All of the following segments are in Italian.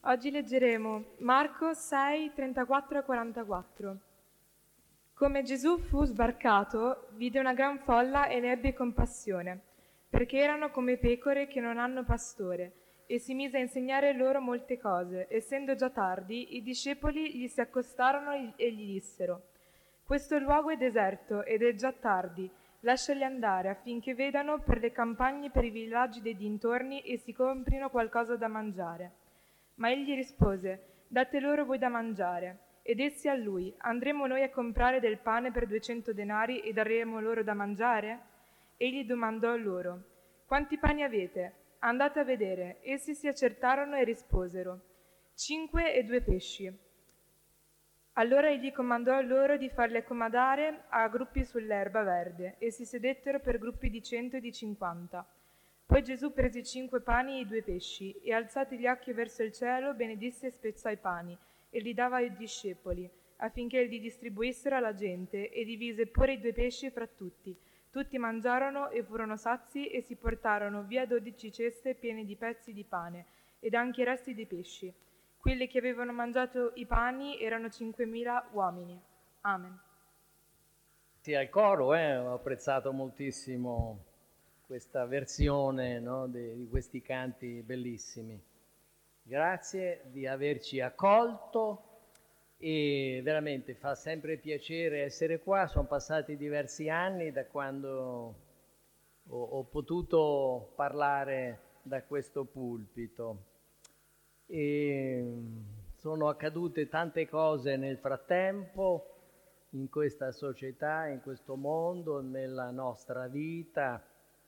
Oggi leggeremo Marco 6, 34-44. Come Gesù fu sbarcato, vide una gran folla e ne ebbe compassione, perché erano come pecore che non hanno pastore, e si mise a insegnare loro molte cose. Essendo già tardi, i discepoli gli si accostarono e gli dissero: «Questo luogo è deserto ed è già tardi. Lasciali andare affinché vedano per le campagne e per i villaggi dei dintorni e si comprino qualcosa da mangiare». Ma egli rispose: «Date loro voi da mangiare». Ed essi a lui: «Andremo noi a comprare del pane per 200 denari e daremo loro da mangiare?» Egli domandò loro: «Quanti pani avete?» Andate a vedere. Essi si accertarono e risposero: 5 e 2 pesci. Allora egli comandò loro di farli accomodare a gruppi sull'erba verde, e si sedettero per gruppi di 100 e di 50. Poi Gesù prese i 5 pani e i 2 pesci, e alzati gli occhi verso il cielo, benedisse e spezzò i pani, e li dava ai discepoli, affinché li distribuissero alla gente, e divise pure i 2 pesci fra tutti. Tutti mangiarono e furono sazi, e si portarono via 12 ceste piene di pezzi di pane, ed anche i resti dei pesci. Quelli che avevano mangiato i pani erano 5.000 uomini. Amen. Sì, al coro, ho apprezzato moltissimo questa versione, no, di questi canti bellissimi. Grazie di averci accolto e veramente fa sempre piacere essere qua. Sono passati diversi anni da quando ho potuto parlare da questo pulpito e sono accadute tante cose nel frattempo in questa società, in questo mondo, nella nostra vita.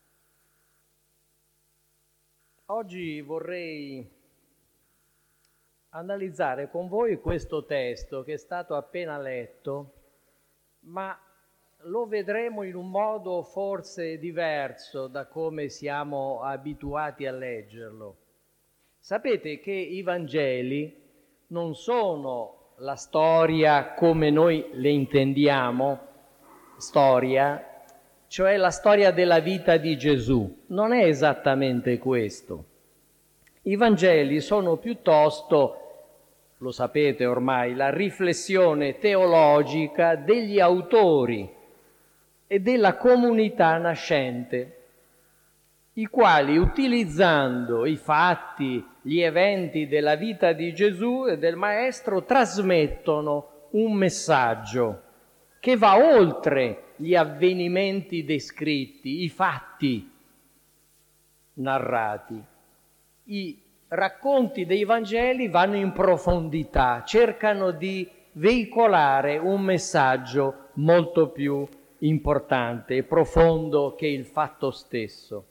Oggi vorrei analizzare con voi questo testo che è stato appena letto, ma lo vedremo in un modo forse diverso da come siamo abituati a leggerlo. Sapete che i Vangeli non sono la storia come noi le intendiamo, storia, cioè la storia della vita di Gesù. Non è esattamente questo. I Vangeli sono piuttosto, lo sapete ormai, la riflessione teologica degli autori e della comunità nascente, i quali, utilizzando i fatti, gli eventi della vita di Gesù e del Maestro, trasmettono un messaggio che va oltre gli avvenimenti descritti, i fatti narrati. I racconti dei Vangeli vanno in profondità, cercano di veicolare un messaggio molto più importante e profondo che il fatto stesso.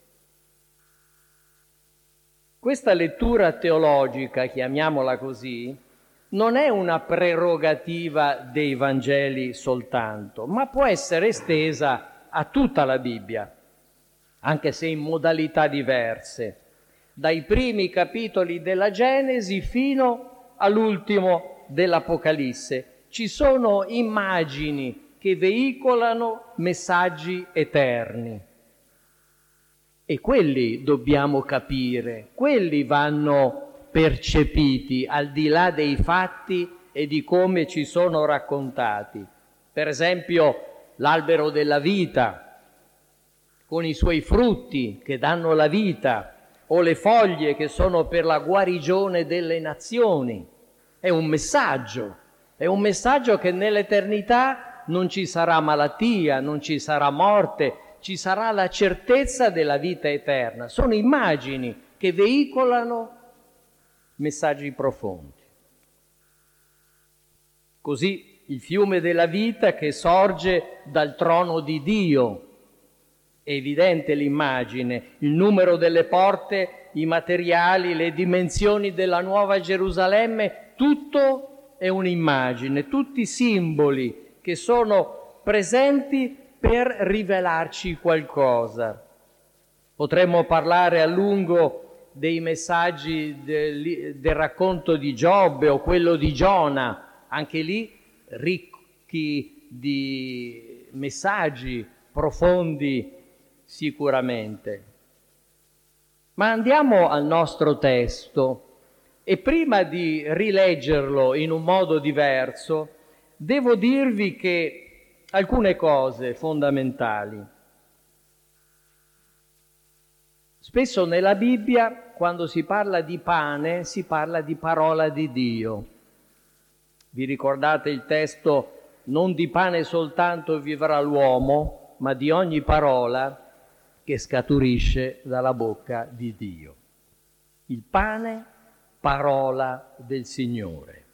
Questa lettura teologica, chiamiamola così, non è una prerogativa dei Vangeli soltanto, ma può essere estesa a tutta la Bibbia, anche se in modalità diverse, dai primi capitoli della Genesi fino all'ultimo dell'Apocalisse. Ci sono immagini che veicolano messaggi eterni. E quelli dobbiamo capire, quelli vanno percepiti al di là dei fatti e di come ci sono raccontati. Per esempio l'albero della vita, con i suoi frutti che danno la vita, o le foglie che sono per la guarigione delle nazioni. È un messaggio che nell'eternità non ci sarà malattia, non ci sarà morte, ci sarà la certezza della vita eterna. Sono immagini che veicolano messaggi profondi. Così il fiume della vita che sorge dal trono di Dio, è evidente l'immagine, il numero delle porte, i materiali, le dimensioni della Nuova Gerusalemme, tutto è un'immagine, tutti simboli che sono presenti per rivelarci qualcosa. Potremmo parlare a lungo dei messaggi del racconto di Giobbe o quello di Giona, anche lì ricchi di messaggi profondi sicuramente. Ma andiamo al nostro testo. E prima di rileggerlo in un modo diverso, devo dirvi che alcune cose fondamentali. Spesso nella Bibbia, quando si parla di pane, si parla di parola di Dio. Vi ricordate il testo: non di pane soltanto vivrà l'uomo, ma di ogni parola che scaturisce dalla bocca di Dio. Il pane, parola del Signore.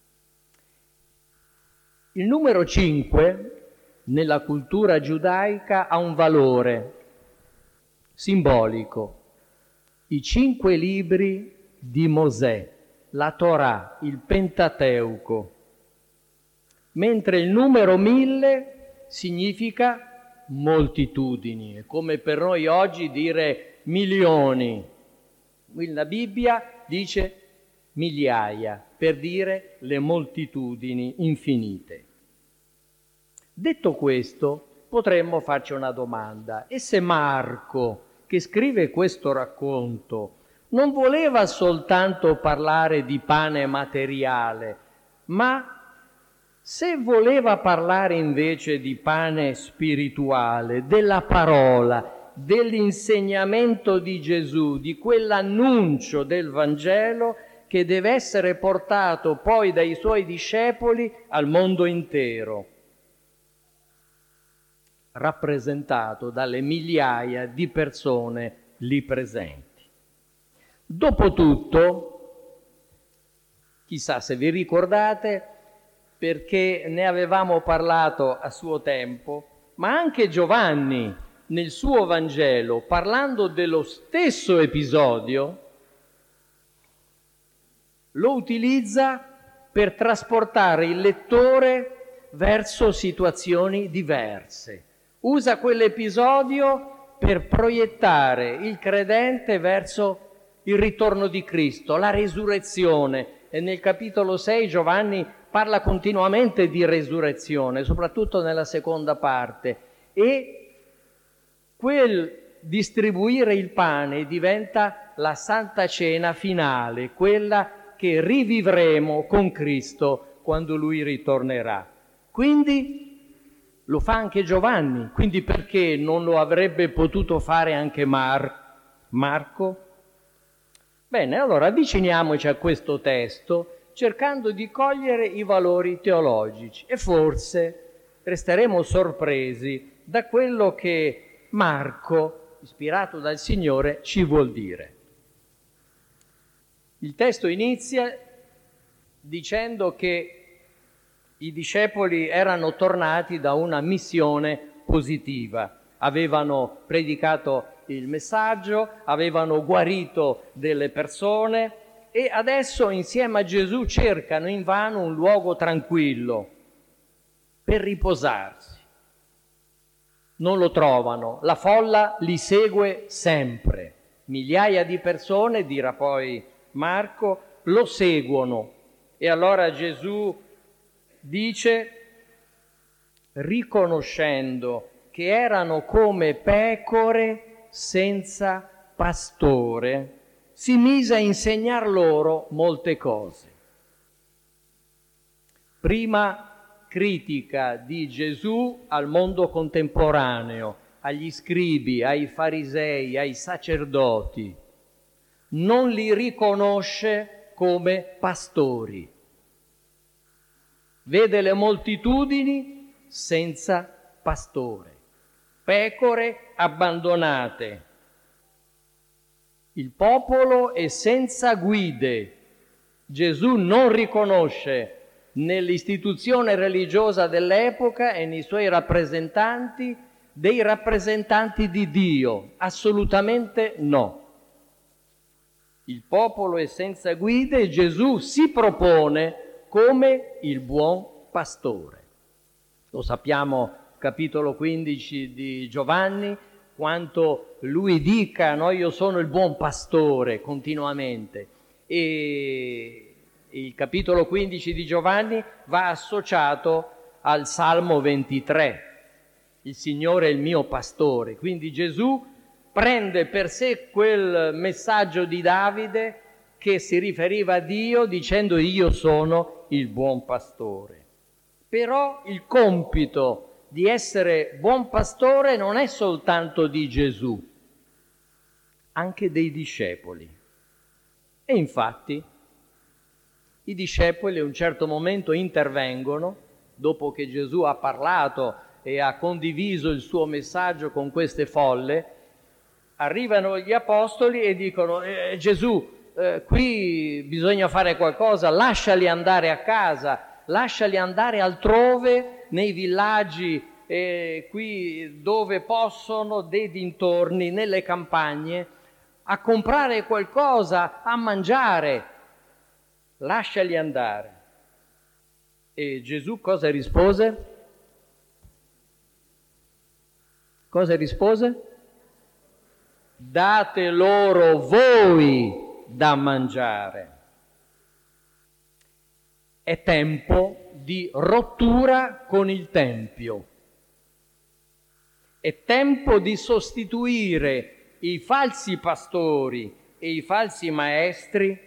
Il numero 5 nella cultura giudaica ha un valore simbolico. I 5 libri di Mosè, la Torah, il Pentateuco, mentre il numero 1000 significa moltitudini, è come per noi oggi dire milioni. La Bibbia dice migliaia, per dire le moltitudini infinite. Detto questo, potremmo farci una domanda: e se Marco, che scrive questo racconto, non voleva soltanto parlare di pane materiale, ma se voleva parlare invece di pane spirituale, della parola, dell'insegnamento di Gesù, di quell'annuncio del Vangelo che deve essere portato poi dai suoi discepoli al mondo intero, rappresentato dalle migliaia di persone lì presenti. Dopotutto, chissà se vi ricordate, perché ne avevamo parlato a suo tempo, ma anche Giovanni nel suo Vangelo, parlando dello stesso episodio, lo utilizza per trasportare il lettore verso situazioni diverse. Usa quell'episodio per proiettare il credente verso il ritorno di Cristo, la resurrezione. E nel capitolo 6 Giovanni parla continuamente di resurrezione, soprattutto nella seconda parte. E quel distribuire il pane diventa la Santa Cena finale, quella che rivivremo con Cristo quando Lui ritornerà. Quindi lo fa anche Giovanni, quindi perché non lo avrebbe potuto fare anche Marco? Bene, allora avviciniamoci a questo testo cercando di cogliere i valori teologici e forse resteremo sorpresi da quello che Marco, ispirato dal Signore, ci vuol dire. Il testo inizia dicendo che i discepoli erano tornati da una missione positiva, avevano predicato il messaggio, avevano guarito delle persone e adesso insieme a Gesù cercano invano un luogo tranquillo per riposarsi. Non lo trovano, la folla li segue sempre, migliaia di persone, dirà poi Marco, lo seguono. E allora Gesù dice, riconoscendo che erano come pecore senza pastore, si mise a insegnar loro molte cose. Prima critica di Gesù al mondo contemporaneo, agli scribi, ai farisei, ai sacerdoti. Non li riconosce come pastori. Vede le moltitudini senza pastore, pecore abbandonate. Il popolo è senza guide. Gesù non riconosce nell'istituzione religiosa dell'epoca e nei suoi rappresentanti dei rappresentanti di Dio, assolutamente no. Il popolo è senza guide e Gesù si propone come il buon pastore. Lo sappiamo, capitolo 15 di Giovanni, quanto lui dica, no, io sono il buon pastore, continuamente. E il capitolo 15 di Giovanni va associato al Salmo 23, il Signore è il mio pastore. Quindi Gesù prende per sé quel messaggio di Davide che si riferiva a Dio dicendo io sono il buon pastore. Però il compito di essere buon pastore non è soltanto di Gesù, anche dei discepoli. E infatti i discepoli a un certo momento intervengono, dopo che Gesù ha parlato e ha condiviso il suo messaggio con queste folle, arrivano gli apostoli e dicono Gesù, qui bisogna fare qualcosa, lasciali andare a casa, lasciali andare altrove, nei villaggi, qui dove possono, dei dintorni, nelle campagne, a comprare qualcosa, a mangiare, lasciali andare. E Gesù cosa rispose? Cosa rispose? Date loro voi da mangiare. È tempo di rottura con il Tempio. È tempo di sostituire i falsi pastori e i falsi maestri.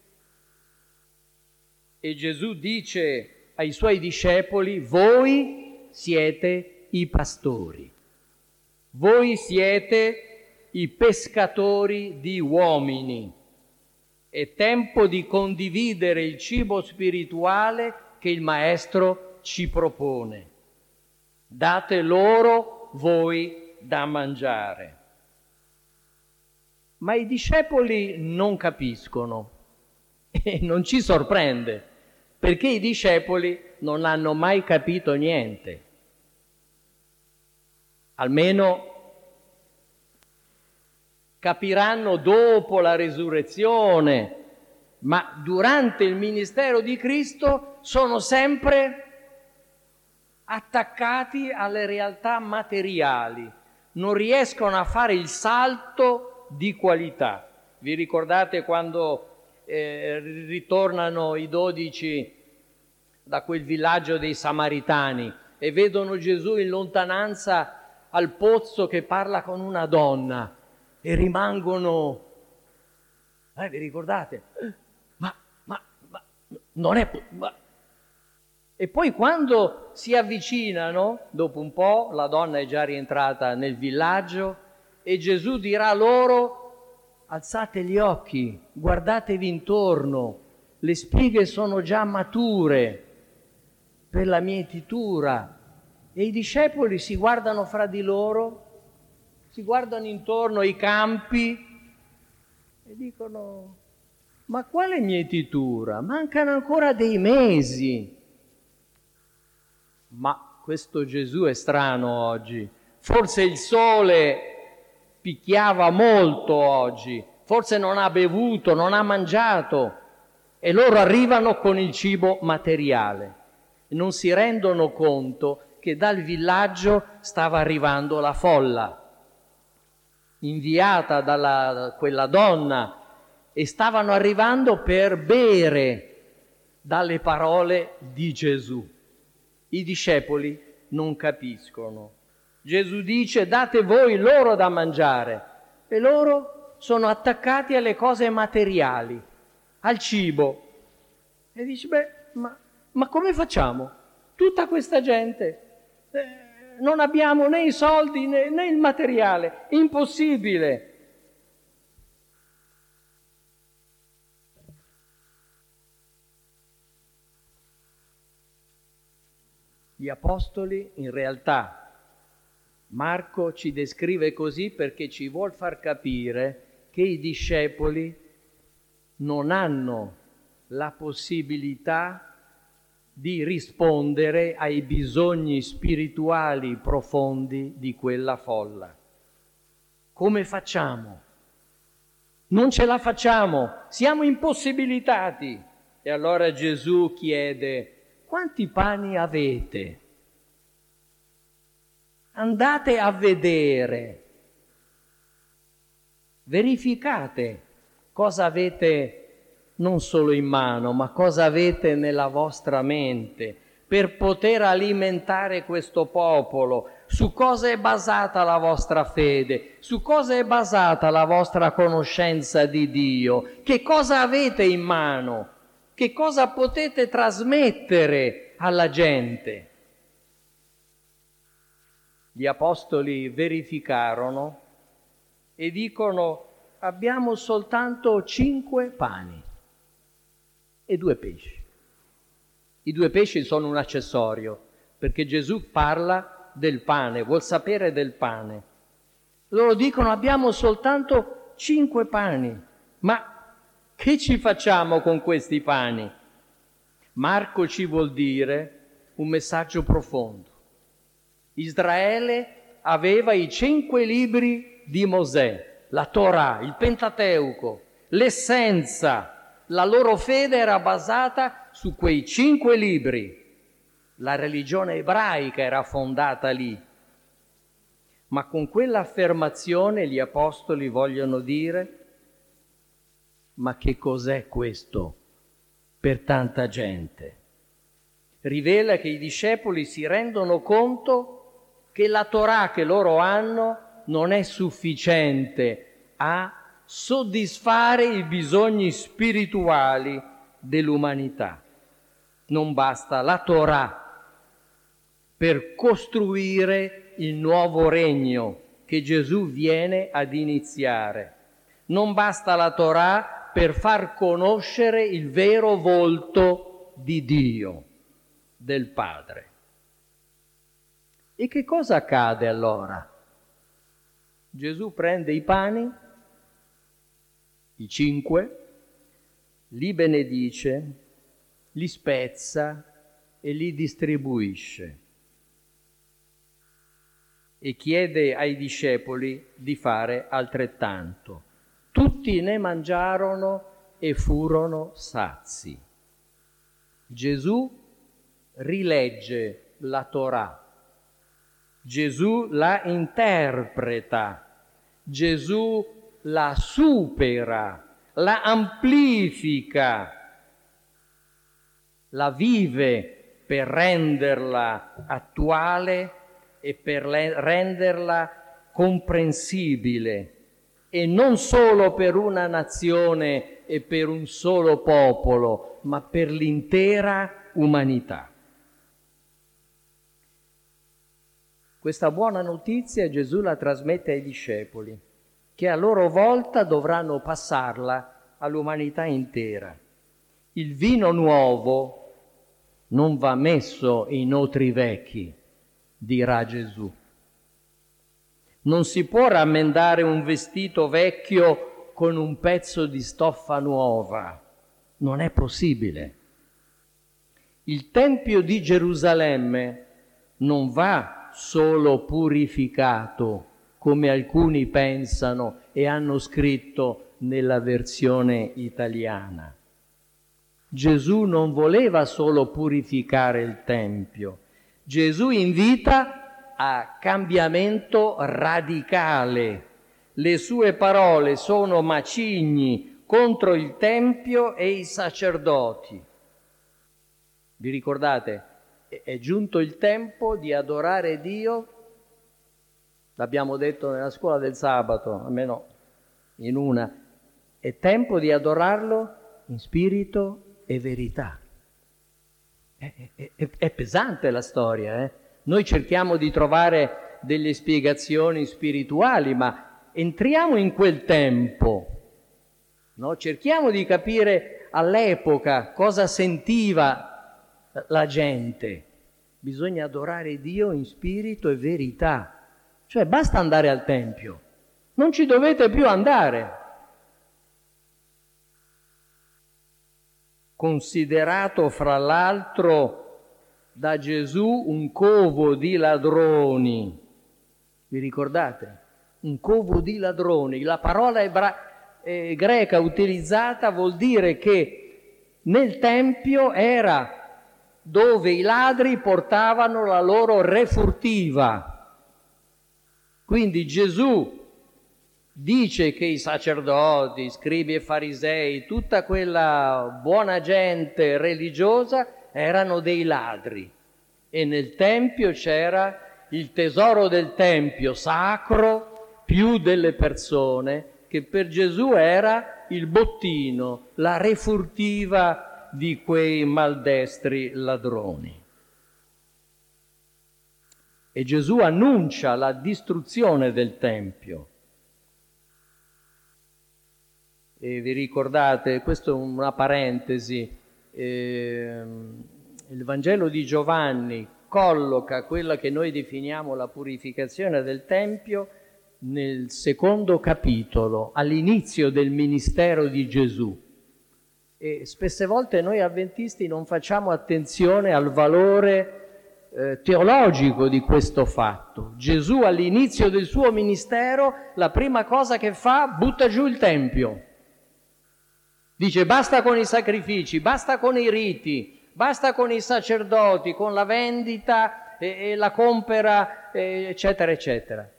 E Gesù dice ai suoi discepoli: voi siete i pastori, voi siete i pescatori di uomini. È tempo di condividere il cibo spirituale che il Maestro ci propone. Date loro voi da mangiare. Ma i discepoli non capiscono e non ci sorprende, perché i discepoli non hanno mai capito niente. Almeno capiranno dopo la resurrezione, ma durante il ministero di Cristo sono sempre attaccati alle realtà materiali, non riescono a fare il salto di qualità. Vi ricordate quando ritornano i 12 da quel villaggio dei Samaritani e vedono Gesù in lontananza al pozzo che parla con una donna e rimangono, vi ricordate? Ma non è... E poi quando si avvicinano, dopo un po', la donna è già rientrata nel villaggio e Gesù dirà loro: alzate gli occhi, guardatevi intorno, le spighe sono già mature per la mietitura. E i discepoli si guardano fra di loro, si guardano intorno ai campi e dicono: ma quale mietitura? Mancano ancora dei mesi. Ma questo Gesù è strano oggi. Forse il sole picchiava molto oggi, forse non ha bevuto, non ha mangiato, e loro arrivano con il cibo materiale. Non si rendono conto che dal villaggio stava arrivando la folla, inviata da quella donna, e stavano arrivando per bere dalle parole di Gesù. I discepoli non capiscono. Gesù dice: date voi loro da mangiare, e loro sono attaccati alle cose materiali, al cibo. E dice: ma come facciamo? Tutta questa gente, non abbiamo né i soldi né il materiale, impossibile. Gli apostoli, in realtà, Marco ci descrive così perché ci vuol far capire che i discepoli non hanno la possibilità di rispondere ai bisogni spirituali profondi di quella folla. Come facciamo? Non ce la facciamo, siamo impossibilitati. E allora Gesù chiede: quanti pani avete? Andate a vedere, verificate cosa avete non solo in mano, ma cosa avete nella vostra mente per poter alimentare questo popolo. Su cosa è basata la vostra fede? Su cosa è basata la vostra conoscenza di Dio? Che cosa avete in mano? Che cosa potete trasmettere alla gente? Gli apostoli verificarono e dicono: abbiamo soltanto 5 pani e 2 pesci. I 2 pesci sono un accessorio, perché Gesù parla del pane, vuol sapere del pane. Loro dicono: abbiamo soltanto 5 pani, ma che ci facciamo con questi pani? Marco ci vuol dire un messaggio profondo. Israele aveva i 5 libri di Mosè, la Torah, il Pentateuco, l'essenza. La loro fede era basata su quei 5 libri. La religione ebraica era fondata lì. Ma con quell'affermazione gli apostoli vogliono dire: ma che cos'è questo per tanta gente? Rivela che i discepoli si rendono conto che la Torah che loro hanno non è sufficiente a soddisfare i bisogni spirituali dell'umanità. Non basta la Torah per costruire il nuovo regno che Gesù viene ad iniziare. Non basta la Torah per far conoscere il vero volto di Dio, del Padre. E che cosa accade allora? Gesù prende i pani, i 5, li benedice, li spezza e li distribuisce. E chiede ai discepoli di fare altrettanto. Tutti ne mangiarono e furono sazi. Gesù rilegge la Torah. Gesù la interpreta, Gesù la supera, la amplifica, la vive per renderla attuale e per renderla comprensibile, e non solo per una nazione e per un solo popolo, ma per l'intera umanità. Questa buona notizia Gesù la trasmette ai discepoli, che a loro volta dovranno passarla all'umanità intera. Il vino nuovo non va messo in otri vecchi, dirà Gesù. Non si può rammendare un vestito vecchio con un pezzo di stoffa nuova. Non è possibile. Il Tempio di Gerusalemme non va solo purificato, come alcuni pensano e hanno scritto nella versione italiana. Gesù non voleva solo purificare il Tempio. Gesù invita a cambiamento radicale. Le sue parole sono macigni contro il Tempio e i sacerdoti. Vi ricordate? È giunto il tempo di adorare Dio, l'abbiamo detto nella scuola del sabato, almeno in una, è tempo di adorarlo in spirito e verità. È pesante la storia, eh? Noi cerchiamo di trovare delle spiegazioni spirituali, ma entriamo in quel tempo, no? Cerchiamo di capire all'epoca cosa sentiva la gente. Bisogna adorare Dio in spirito e verità. Cioè basta andare al Tempio, non ci dovete più andare. Considerato fra l'altro da Gesù un covo di ladroni. Vi ricordate? Un covo di ladroni. La parola greca utilizzata vuol dire che nel Tempio era dove i ladri portavano la loro refurtiva. Quindi Gesù dice che i sacerdoti, scribi e farisei, tutta quella buona gente religiosa erano dei ladri, e nel Tempio c'era il tesoro del Tempio sacro più delle persone, che per Gesù era il bottino, la refurtiva di quei maldestri ladroni. E Gesù annuncia la distruzione del Tempio. E vi ricordate, questa è una parentesi, il Vangelo di Giovanni colloca quella che noi definiamo la purificazione del Tempio nel secondo capitolo, all'inizio del ministero di Gesù. E spesse volte noi avventisti non facciamo attenzione al valore teologico di questo fatto. Gesù all'inizio del suo ministero, la prima cosa che fa, butta giù il Tempio. Dice basta con i sacrifici, basta con i riti, basta con i sacerdoti, con la vendita e la compera, eccetera, eccetera.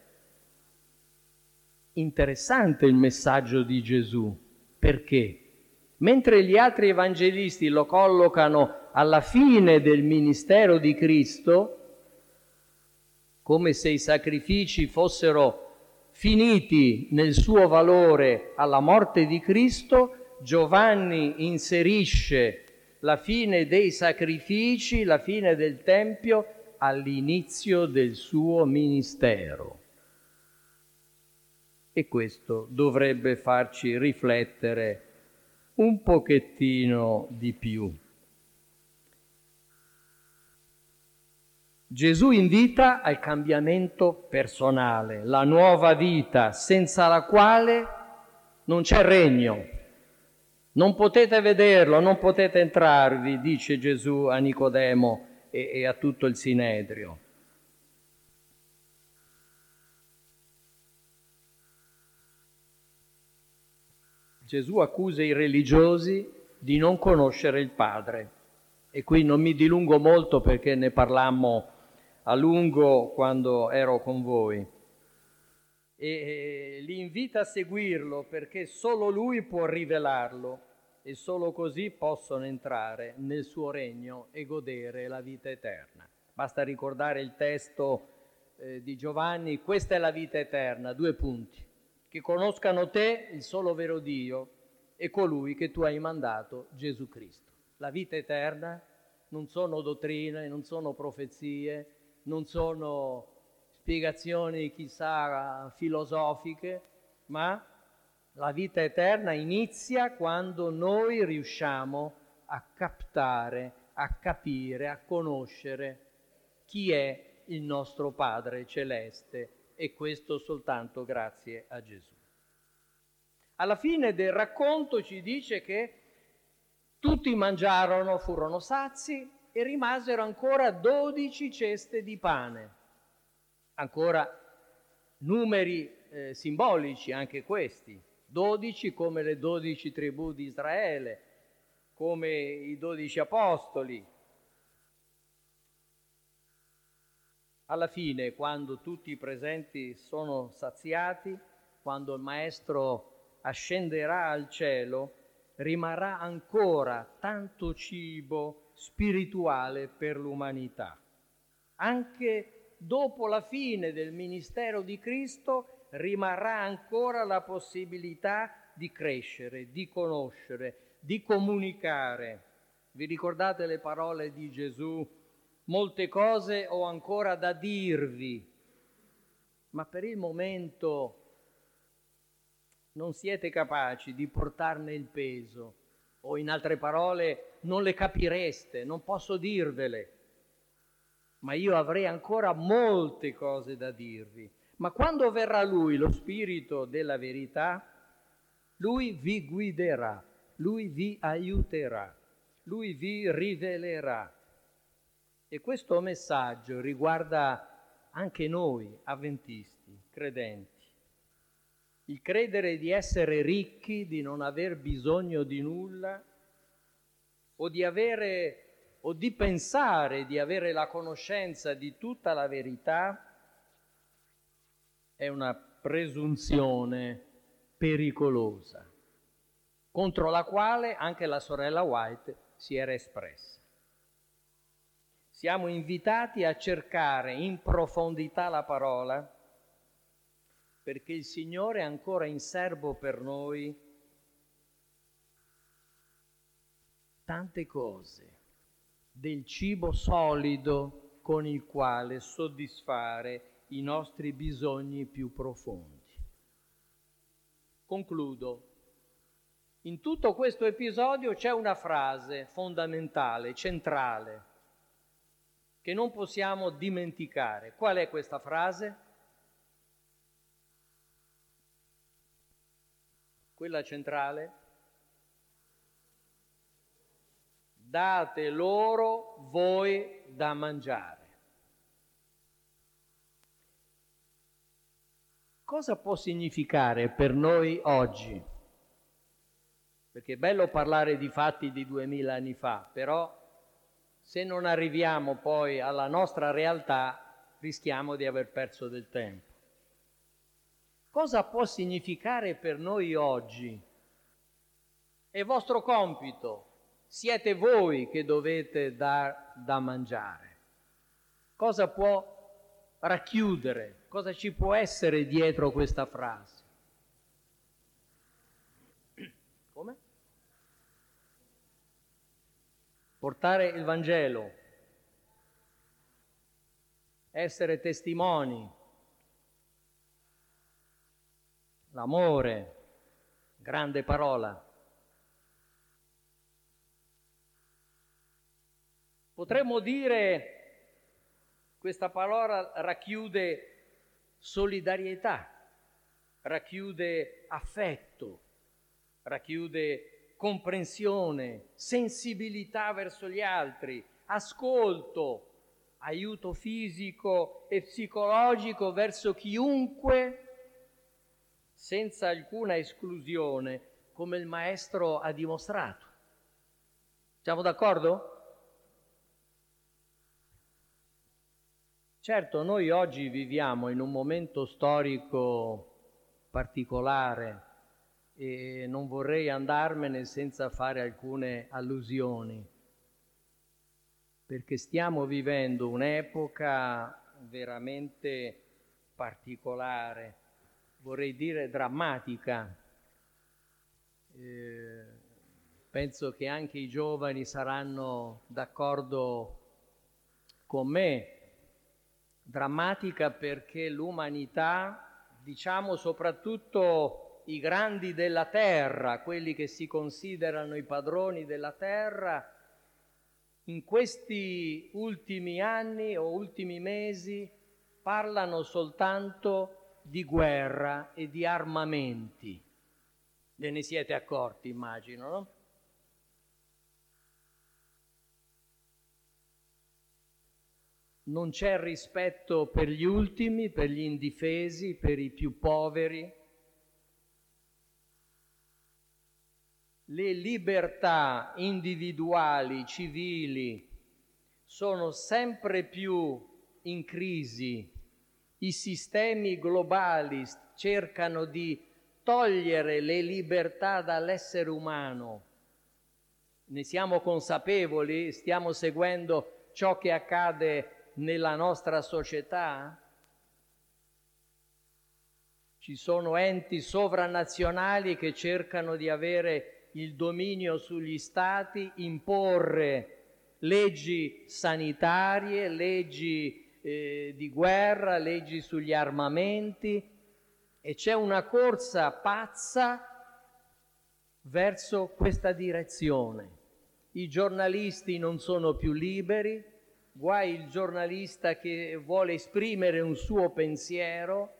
Interessante il messaggio di Gesù. Perché? Mentre gli altri evangelisti lo collocano alla fine del ministero di Cristo, come se i sacrifici fossero finiti nel suo valore alla morte di Cristo, Giovanni inserisce la fine dei sacrifici, la fine del Tempio, all'inizio del suo ministero. E questo dovrebbe farci riflettere un pochettino di più. Gesù invita al cambiamento personale, la nuova vita, senza la quale non c'è regno. Non potete vederlo, non potete entrarvi, dice Gesù a Nicodemo e a tutto il Sinedrio. Gesù accusa i religiosi di non conoscere il Padre. E qui non mi dilungo molto perché ne parlammo a lungo quando ero con voi. E li invita a seguirlo perché solo Lui può rivelarlo e solo così possono entrare nel suo regno e godere la vita eterna. Basta ricordare il testo di Giovanni, questa è la vita eterna, 2 punti. Che conoscano te, il solo vero Dio, e colui che tu hai mandato, Gesù Cristo. La vita eterna non sono dottrine, non sono profezie, non sono spiegazioni chissà filosofiche, ma la vita eterna inizia quando noi riusciamo a captare, a capire, a conoscere chi è il nostro Padre Celeste, e questo soltanto grazie a Gesù. Alla fine del racconto ci dice che tutti mangiarono, furono sazi e rimasero ancora 12 ceste di pane. Ancora numeri simbolici anche questi, 12 come le 12 tribù di Israele, come i 12 apostoli. Alla fine, quando tutti i presenti sono saziati, quando il Maestro ascenderà al cielo, rimarrà ancora tanto cibo spirituale per l'umanità. Anche dopo la fine del ministero di Cristo rimarrà ancora la possibilità di crescere, di conoscere, di comunicare. Vi ricordate le parole di Gesù? Molte cose ho ancora da dirvi, ma per il momento non siete capaci di portarne il peso, o in altre parole non le capireste, non posso dirvele, ma io avrei ancora molte cose da dirvi. Ma quando verrà Lui, lo Spirito della verità, Lui vi guiderà, Lui vi aiuterà, Lui vi rivelerà. E questo messaggio riguarda anche noi, avventisti, credenti. Il credere di essere ricchi, di non aver bisogno di nulla, o di pensare di avere la conoscenza di tutta la verità, è una presunzione pericolosa, contro la quale anche la sorella White si era espressa. siamo invitati a cercare in profondità la parola, perché il Signore è ancora in serbo per noi tante cose, del cibo solido con il quale soddisfare i nostri bisogni più profondi. Concludo. In tutto questo episodio c'è una frase fondamentale, centrale, che non possiamo dimenticare. Qual è questa frase? Quella centrale? Date loro voi da mangiare. Cosa può significare per noi oggi? Perché è bello parlare di fatti di 2000 anni fa, però se non arriviamo poi alla nostra realtà rischiamo di aver perso del tempo. Cosa può significare per noi oggi? È vostro compito, siete voi che dovete dar da mangiare. Cosa può racchiudere? Cosa ci può essere dietro questa frase? Come? Portare il Vangelo, essere testimoni, l'amore, grande parola. Potremmo dire, questa parola racchiude solidarietà, racchiude affetto, racchiude comprensione, sensibilità verso gli altri, ascolto, aiuto fisico e psicologico verso chiunque, senza alcuna esclusione, come il Maestro ha dimostrato. Siamo d'accordo? Certo, noi oggi viviamo in un momento storico particolare e non vorrei andarmene senza fare alcune allusioni, perché stiamo vivendo un'epoca veramente particolare, vorrei dire drammatica. Penso che anche i giovani saranno d'accordo con me. Drammatica perché l'umanità, diciamo soprattutto i grandi della terra, quelli che si considerano i padroni della terra, in questi ultimi anni o ultimi mesi parlano soltanto di guerra e di armamenti. Ve ne siete accorti, immagino, no? Non c'è rispetto per gli ultimi, per gli indifesi, per i più poveri. Le libertà individuali, civili, sono sempre più in crisi. I sistemi globali cercano di togliere le libertà dall'essere umano. Ne siamo consapevoli? Stiamo seguendo ciò che accade nella nostra società? Ci sono enti sovranazionali che cercano di avere il dominio sugli stati, imporre leggi sanitarie, leggi di guerra, leggi sugli armamenti, e c'è una corsa pazza verso questa direzione. I giornalisti non sono più liberi, guai il giornalista che vuole esprimere un suo pensiero.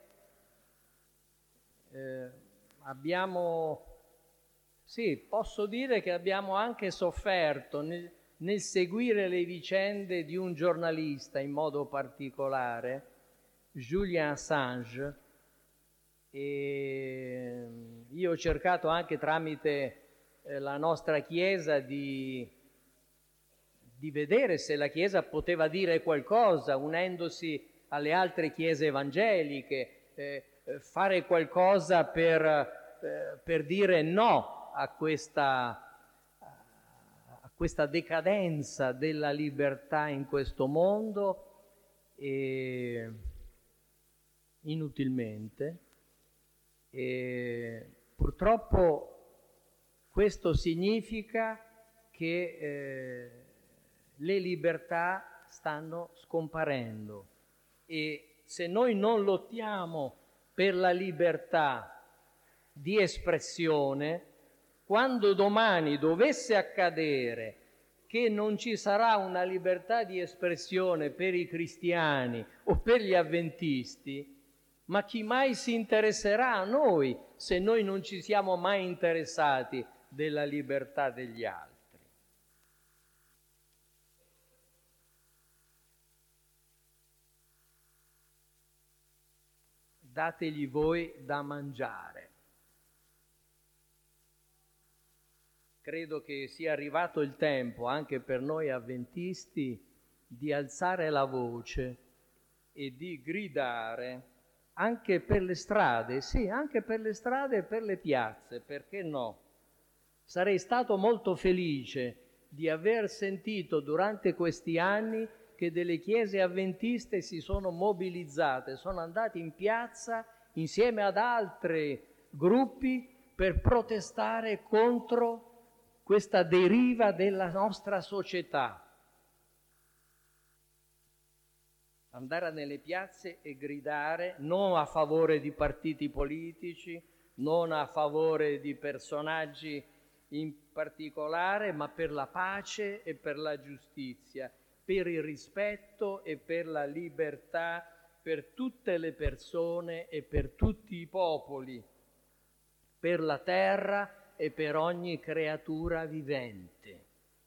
Posso dire che abbiamo anche sofferto nel seguire le vicende di un giornalista in modo particolare, Julian Assange, e io ho cercato anche tramite la nostra Chiesa di vedere se la Chiesa poteva dire qualcosa, unendosi alle altre chiese evangeliche, fare qualcosa per dire no a questa questa decadenza della libertà in questo mondo inutilmente, e purtroppo questo significa che le libertà stanno scomparendo, e se noi non lottiamo per la libertà di espressione, quando domani dovesse accadere che non ci sarà una libertà di espressione per i cristiani o per gli avventisti, ma chi mai si interesserà a noi se noi non ci siamo mai interessati della libertà degli altri? Dategli voi da mangiare. Credo che sia arrivato il tempo anche per noi avventisti di alzare la voce e di gridare anche per le strade, sì, anche per le strade e per le piazze, perché no? Sarei stato molto felice di aver sentito durante questi anni che delle chiese avventiste si sono mobilizzate, sono andati in piazza insieme ad altri gruppi per protestare contro questa deriva della nostra società. Andare nelle piazze e gridare non a favore di partiti politici, non a favore di personaggi in particolare, ma per la pace e per la giustizia, per il rispetto e per la libertà per tutte le persone e per tutti i popoli, per la terra e per ogni creatura vivente.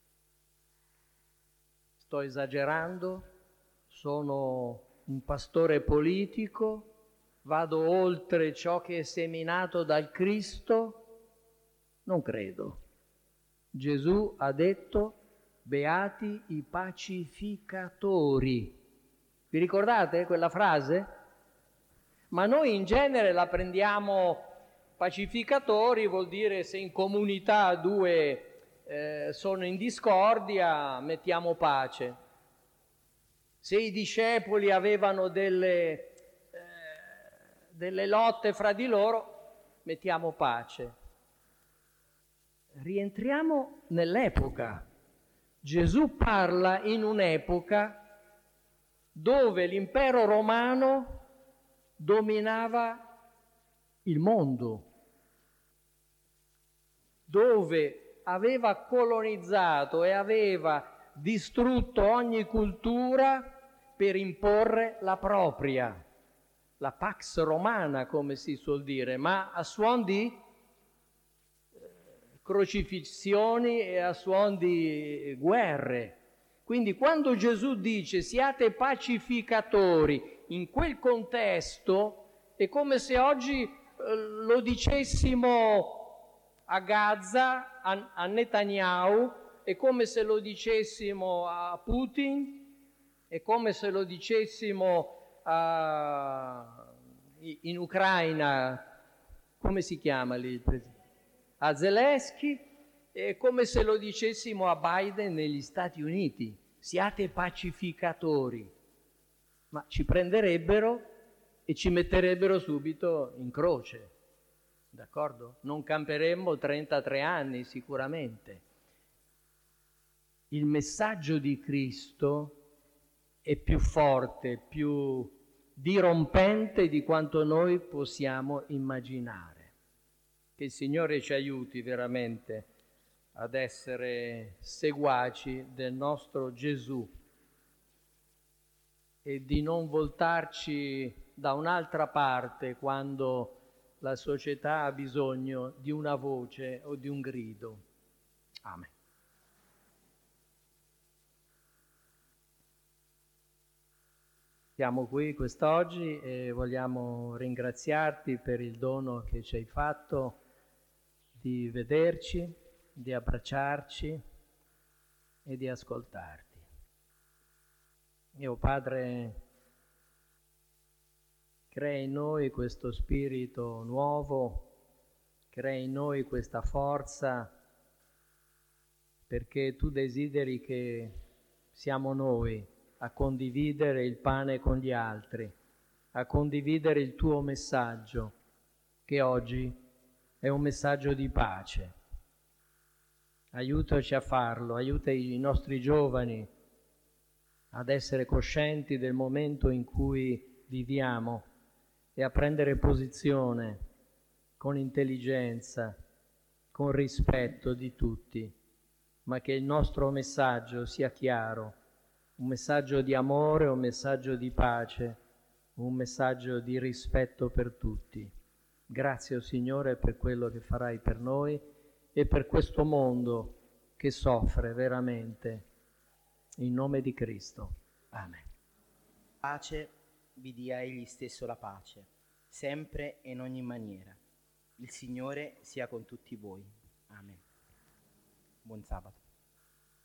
Sto esagerando? Sono un pastore politico? Vado oltre ciò che è seminato dal Cristo? Non credo. Gesù ha detto: beati i pacificatori. Vi ricordate quella frase? Ma noi in genere la prendiamo, pacificatori vuol dire se in comunità due sono in discordia, mettiamo pace. Se i discepoli avevano delle lotte fra di loro, mettiamo pace. Rientriamo nell'epoca. Gesù parla in un'epoca dove l'impero romano dominava il mondo, dove aveva colonizzato e aveva distrutto ogni cultura per imporre la propria, la pax romana come si suol dire, ma a suon di crocifissioni e a suon di guerre. Quindi quando Gesù dice siate pacificatori in quel contesto, è come se oggi lo dicessimo a Gaza, a Netanyahu, è come se lo dicessimo a Putin, è come se lo dicessimo in Ucraina, come si chiama lì il presidente? A Zelensky, è come se lo dicessimo a Biden negli Stati Uniti, siate pacificatori, ma ci prenderebbero e ci metterebbero subito in croce, d'accordo? Non camperemmo 33 anni sicuramente. Il messaggio di Cristo è più forte, più dirompente di quanto noi possiamo immaginare. Che il Signore ci aiuti veramente ad essere seguaci del nostro Gesù e di non voltarci da un'altra parte quando la società ha bisogno di una voce o di un grido. Amen. Siamo qui quest'oggi e vogliamo ringraziarti per il dono che ci hai fatto di vederci, di abbracciarci e di ascoltarti. Io, Padre, crea in noi questo spirito nuovo, crea in noi questa forza perché tu desideri che siamo noi a condividere il pane con gli altri, a condividere il tuo messaggio, che oggi è un messaggio di pace. Aiutaci a farlo, aiuta i nostri giovani ad essere coscienti del momento in cui viviamo e a prendere posizione con intelligenza, con rispetto di tutti, ma che il nostro messaggio sia chiaro, un messaggio di amore, un messaggio di pace, un messaggio di rispetto per tutti. Grazie, Signore, per quello che farai per noi e per questo mondo che soffre veramente. In nome di Cristo. Amen. Pace vi dia egli stesso la pace, sempre e in ogni maniera. Il Signore sia con tutti voi. Amen. Buon sabato.